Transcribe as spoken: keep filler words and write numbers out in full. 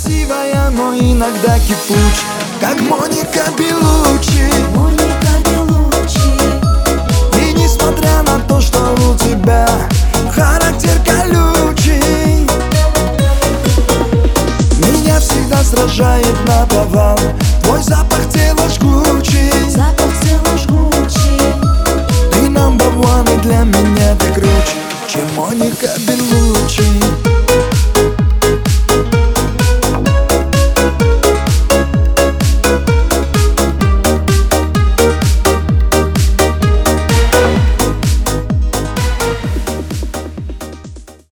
красивая, но иногда кипучая, как Моника Белуччи. Моника Белуччи. И несмотря на то, что